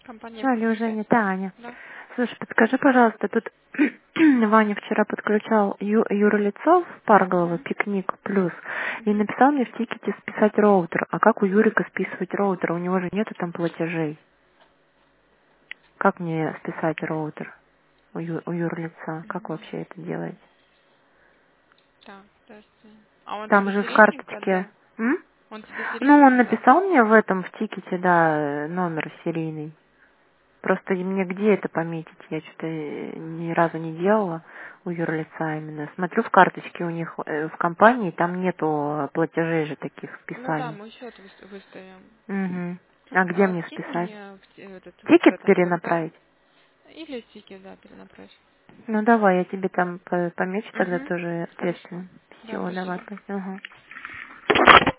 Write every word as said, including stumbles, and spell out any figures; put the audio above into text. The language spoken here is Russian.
Компания Алло, бизнес Женя, связь. это Аня. Да. Слушай, подскажи, пожалуйста, тут Ваня вчера подключал ю- юрлицо в Парголово, Мгм. Пикник Плюс, и Мгм. написал мне в тикете списать роутер. А как у Юрика списывать роутер? У него же нету там платежей. Как мне списать роутер у, ю- у юрлица? Как Мгм. вообще это делать? Так, подожди. А он Там тебе же в серийника карточке... отдал? М? Он тебе Ну, он серийника дал? написал мне в этом, в тикете, да, номер серийный. Просто и мне где это пометить? Я что-то ни разу не делала у юрлица именно. Смотрю в карточке у них э, в компании, там нету платежей же таких Ну да, списаний. мы счет выс- выставим. Угу. А где А, мне скинь списать? мне в, те- этот, в Тикет этот вот. перенаправить? Или тикет, да, перенаправь. Ну давай, я тебе там по- помечу тогда Угу. тоже Хорошо. ответственно. Да, Все, давай. спасибо. Ага.